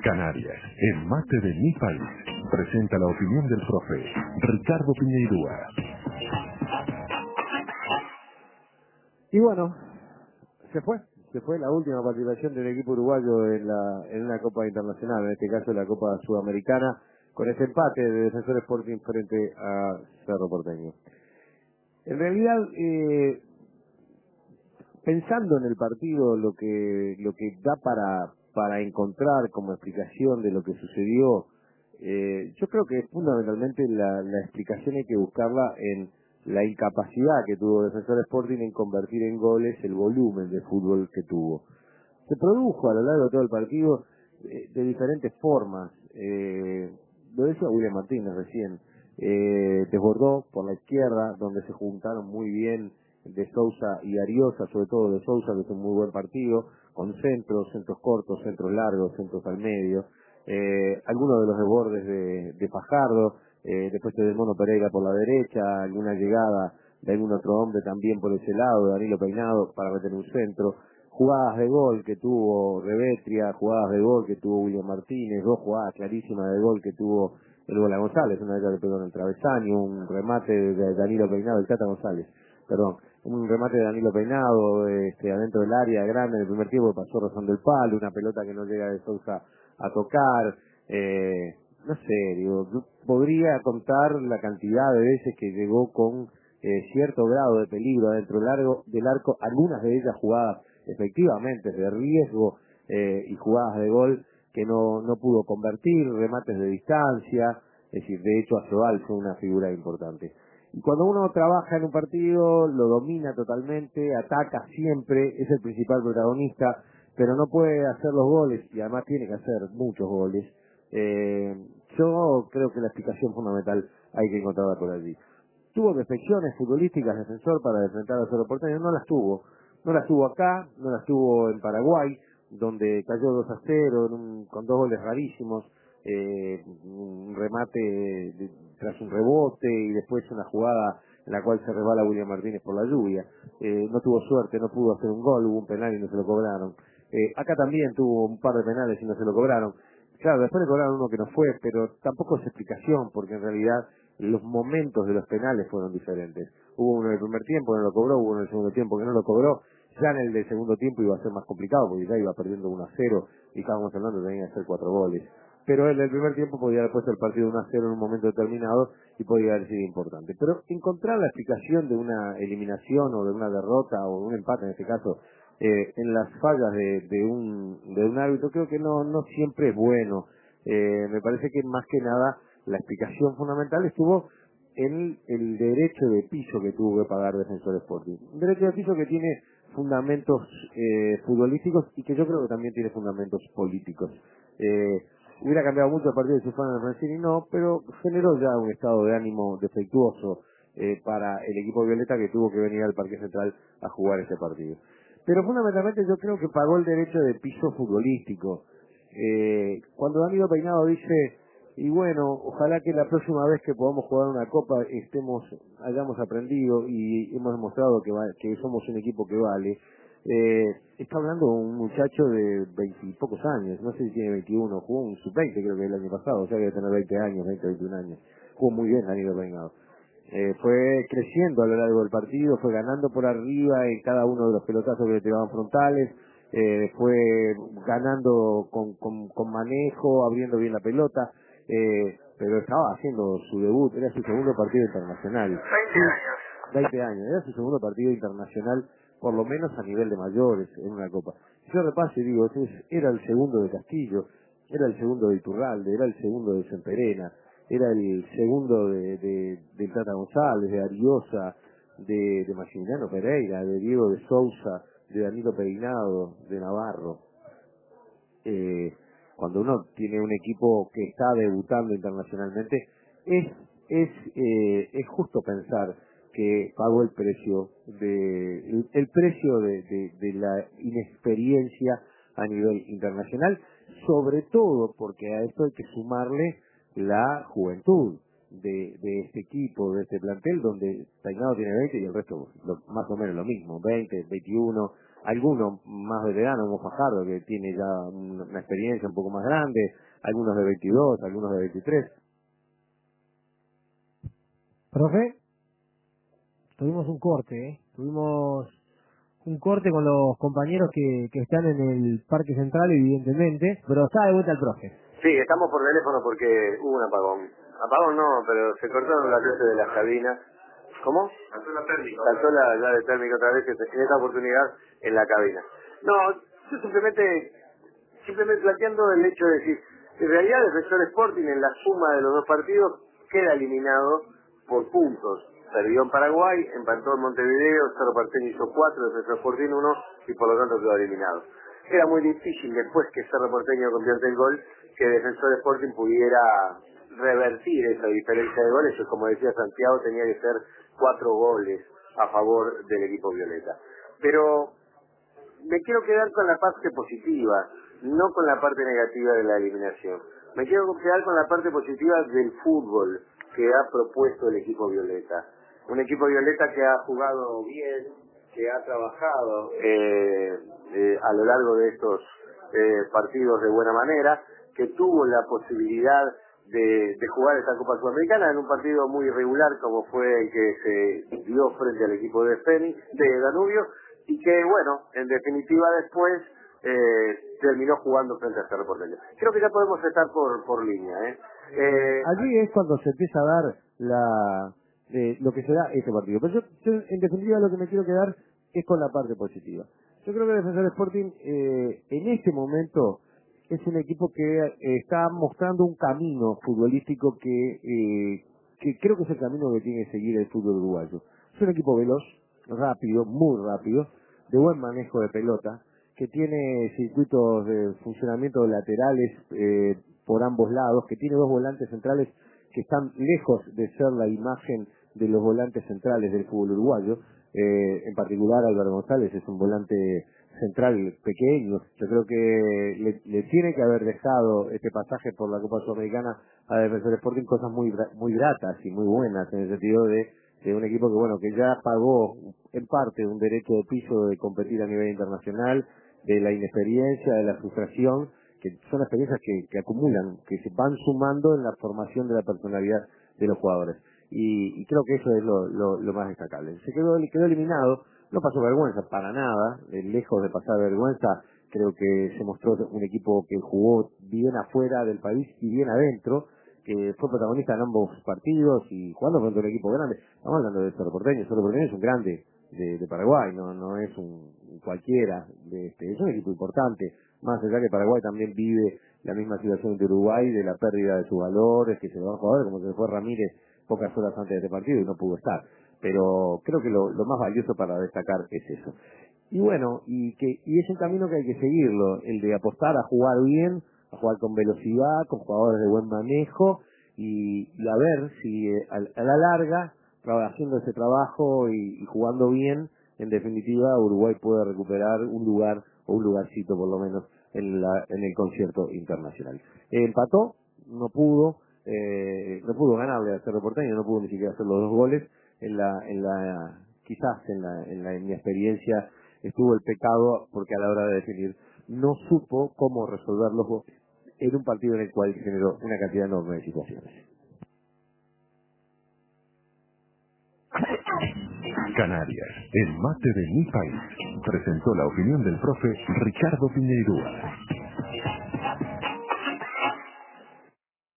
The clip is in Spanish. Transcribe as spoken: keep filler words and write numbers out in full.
Canarias, el mate de mi país, presenta la opinión del profe Ricardo Piñeirúa. Y bueno, se fue, se fue la última participación del equipo uruguayo en, la, en una Copa Internacional, en este caso la Copa Sudamericana, con ese empate de Defensor Sporting frente a Cerro Porteño. En realidad, eh, pensando en el partido, lo que lo que da para para encontrar como explicación de lo que sucedió, eh, yo creo que fundamentalmente la, la explicación hay que buscarla en la incapacidad que tuvo Defensor Sporting en convertir en goles el volumen de fútbol que tuvo. Se produjo a lo largo de todo el partido eh, de diferentes formas. Eh, lo decía William Martínez recién. Eh, desbordó por la izquierda, donde se juntaron muy bien de Sousa y Ariosa, sobre todo de Sousa, que es un muy buen partido, con centros, centros cortos, centros largos, centros al medio. Eh, algunos de los desbordes de, de Fajardo, eh, después de Mono Pereira por la derecha, alguna llegada de algún otro hombre también por ese lado, Danilo Peinado para meter un centro. Jugadas de gol que tuvo Revetria, jugadas de gol que tuvo William Martínez, dos jugadas clarísimas de gol que tuvo el Bola González, una de ellas le pegó en el travesaño, un remate de Danilo Peinado, el Tata González, perdón, un remate de Danilo Peinado este, adentro del área grande en el primer tiempo, pasó rozando el palo, una pelota que no llega de Sousa a tocar, eh, no sé, digo, yo podría contar la cantidad de veces que llegó con eh, cierto grado de peligro adentro del, largo, del arco, algunas de ellas jugadas efectivamente de riesgo eh, y jugadas de gol que no, no pudo convertir, remates de distancia, es decir, de hecho Azoal fue una figura importante. Y cuando uno trabaja en un partido, lo domina totalmente, ataca siempre, es el principal protagonista, pero no puede hacer los goles, y además tiene que hacer muchos goles. Eh, yo creo que la explicación fundamental hay que encontrarla por allí. ¿Tuvo defecciones futbolísticas Defensor para enfrentar a Cerro Porteño? No las tuvo. No las tuvo acá, no las tuvo en Paraguay, donde cayó dos a cero en un, con dos goles rarísimos, eh, un remate de, tras un rebote y después una jugada en la cual se resbala William Martínez por la lluvia. Eh, no tuvo suerte, no pudo hacer un gol, hubo un penal y no se lo cobraron. Eh, acá también tuvo un par de penales y no se lo cobraron. Claro, después le cobraron uno que no fue, pero tampoco es explicación, porque en realidad los momentos de los penales fueron diferentes. Hubo uno en el primer tiempo que no lo cobró, hubo uno en el segundo tiempo que no lo cobró. Ya en el del segundo tiempo iba a ser más complicado, porque ya iba perdiendo uno a cero y estábamos hablando de que tenía que hacer cuatro goles. Pero en el primer tiempo podía haber puesto el partido uno a cero en un momento determinado y podía haber sido importante. Pero encontrar la explicación de una eliminación o de una derrota o de un empate en este caso, eh, en las fallas de, de un de un árbitro, creo que no no siempre es bueno. Eh, me parece que más que nada la explicación fundamental estuvo en el derecho de piso que tuvo que pagar Defensor Sporting. Un derecho de piso que tiene fundamentos eh, futbolísticos y que yo creo que también tiene fundamentos políticos. Eh, hubiera cambiado mucho a partir de su fan de Francini, no, pero generó ya un estado de ánimo defectuoso eh, para el equipo violeta que tuvo que venir al Parque Central a jugar ese partido. Pero fundamentalmente yo creo que pagó el derecho de piso futbolístico. Eh, cuando Danilo Peinado dice, y bueno, ojalá que la próxima vez que podamos jugar una copa estemos, hayamos aprendido y hemos demostrado que, va, que somos un equipo que vale, eh, está hablando un muchacho de veintipocos años, no sé si tiene veintiuno, jugó un sub veinte creo que el año pasado, o sea que debe tener veinte años, veinte, veintiún años, jugó muy bien Danilo Peinado. Eh, fue creciendo a lo largo del partido, fue ganando por arriba en cada uno de los pelotazos que le tiraban frontales, eh, fue ganando con, con, con manejo, abriendo bien la pelota, eh, pero estaba haciendo su debut, era su segundo partido internacional. veinte años. veinte años, era su segundo partido internacional, por lo menos a nivel de mayores, en una copa. Yo repaso y digo, ese era el segundo de Castillo, era el segundo de Iturralde, era el segundo de Semperena, era el segundo de, de, de Tata González, de Ariosa, de, de Maximiliano Pereira, de Diego de Sousa, de Danilo Peinado, de Navarro. Eh, cuando uno tiene un equipo que está debutando internacionalmente, es es eh, es justo pensar que pagó el precio de el, el precio de, de, de la inexperiencia a nivel internacional, sobre todo porque a esto hay que sumarle la juventud de, de este equipo, de este plantel, donde Peinado tiene veinte y el resto lo, más o menos lo mismo, veinte, veintiuno, algunos más veteranos, como Fajardo, que tiene ya una experiencia un poco más grande, algunos de veintidós, algunos de veintitrés. Profe, tuvimos un corte, ¿eh? Tuvimos un corte con los compañeros que, que están en el Parque Central, evidentemente, pero está de vuelta el profe. Sí, estamos por teléfono porque hubo un apagón. Apagón no, pero se cortaron las luces de las cabinas. ¿Cómo? Saltó la térmica. Saltó la, la de térmica otra vez, en esta oportunidad en la cabina. No, yo simplemente, simplemente planteando el hecho de decir, en realidad Defensor Sporting en la suma de los dos partidos queda eliminado por puntos. Perdió en Paraguay, empató en Montevideo, Cerro Porteño hizo cuatro, Defensor Sporting uno, y por lo tanto quedó eliminado. Era muy difícil después que Cerro Porteño convierte el gol, que Defensor Sporting pudiera revertir esa diferencia de goles, que como decía Santiago tenía que ser cuatro goles a favor del equipo violeta. Pero me quiero quedar con la parte positiva, no con la parte negativa de la eliminación. Me quiero quedar con la parte positiva del fútbol que ha propuesto el equipo violeta. Un equipo violeta que ha jugado bien, que ha trabajado eh, eh, a lo largo de estos eh, partidos de buena manera, que tuvo la posibilidad de, de jugar esta Copa Sudamericana en un partido muy irregular como fue el que se dio frente al equipo de Fénix, de Danubio, y que bueno, en definitiva después eh, terminó jugando frente a Cerro Porteño. Creo que ya podemos estar por, por línea. ¿eh? Eh, Allí es cuando se empieza a dar la eh, lo que se da este partido. Pero yo, yo, en definitiva, lo que me quiero quedar es con la parte positiva. Yo creo que Defensor Sporting eh, en este momento es un equipo que eh, está mostrando un camino futbolístico que, eh, que creo que es el camino que tiene que seguir el fútbol uruguayo. Es un equipo veloz, rápido, muy rápido, de buen manejo de pelota, que tiene circuitos de funcionamiento laterales eh, por ambos lados, que tiene dos volantes centrales que están lejos de ser la imagen de los volantes centrales del fútbol uruguayo. Eh, en particular Álvaro González es un volante central pequeño. Yo creo que le, le tiene que haber dejado este pasaje por la Copa Sudamericana a Defensor Sporting cosas muy muy gratas y muy buenas, en el sentido de, de un equipo que bueno que ya pagó en parte un derecho de piso de competir a nivel internacional, de la inexperiencia, de la frustración, que son experiencias que, que acumulan, que se van sumando en la formación de la personalidad de los jugadores. Y, y creo que eso es lo, lo, lo más destacable. Se quedó, quedó eliminado, no pasó vergüenza para nada, eh, lejos de pasar vergüenza, creo que se mostró un equipo que jugó bien afuera del país y bien adentro, que fue protagonista en ambos partidos y jugando frente a un equipo grande. Estamos hablando de Cerro Porteño. Cerro Porteño es un grande de, de Paraguay, no no es un cualquiera, de este, es un equipo importante, más allá que Paraguay también vive la misma situación de Uruguay, de la pérdida de sus valores, que se le van jugadores, como se fue Ramírez pocas horas antes de este partido y no pudo estar. Pero creo que lo, lo más valioso para destacar es eso. Y bueno, y que y es el camino que hay que seguirlo, el de apostar a jugar bien, a jugar con velocidad, con jugadores de buen manejo, y, y a ver si eh, a, a la larga, haciendo ese trabajo y, y jugando bien, en definitiva Uruguay puede recuperar un lugar o un lugarcito por lo menos en, la, en el concierto internacional. Eh, empató, no pudo, eh, no pudo ganarle a Cerro Porteño, no pudo ni siquiera hacer los dos goles. En la, en la, quizás en la, en la, en mi experiencia estuvo el pecado porque a la hora de definir no supo cómo resolver los goles en un partido en el cual generó una cantidad enorme de situaciones. Canarias, el mate de mi país, presentó la opinión del profe Ricardo Piñeirúa.